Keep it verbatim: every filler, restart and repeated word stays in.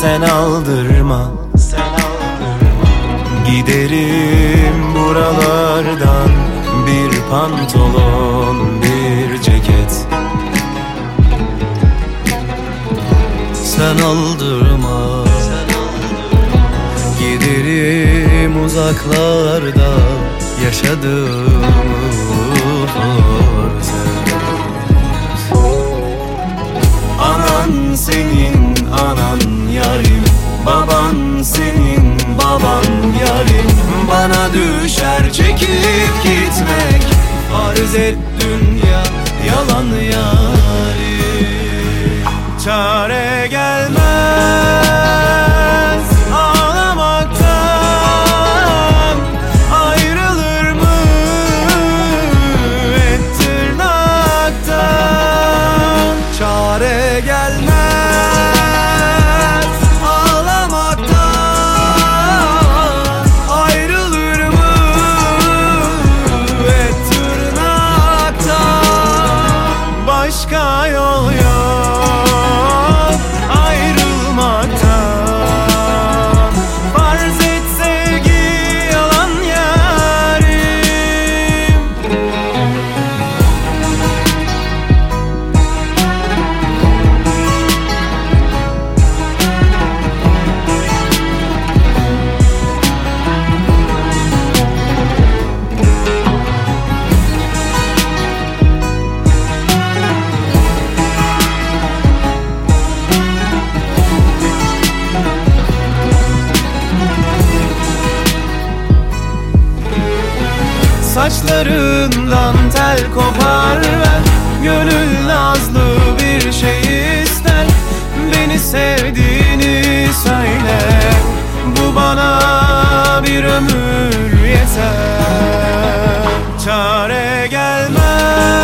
sen aldırma, sen aldırma. Giderim buralardan, bir pantolon, bir ceket. Sen aldırma, sen aldırma. Giderim uzaklarda, yaşadığım anan senin anan yarim, baban senin baban yarim. Bana düşer çekip gitmek, farz et dünya yalan yarim. Çare gelmez ağlamaktan, ayrılır mı et tırnaktan. Çare gelmez ağlamaktan, ayrılır mı et tırnaktan. Başka yol yok ayrılmaktan, farz et sevgi yalan yarim. Saçlarından tel kopar ver, gönül nazlı bir şey ister. Beni sevdiğini söyle, bu bana bir ömür yeter. Çare gelmez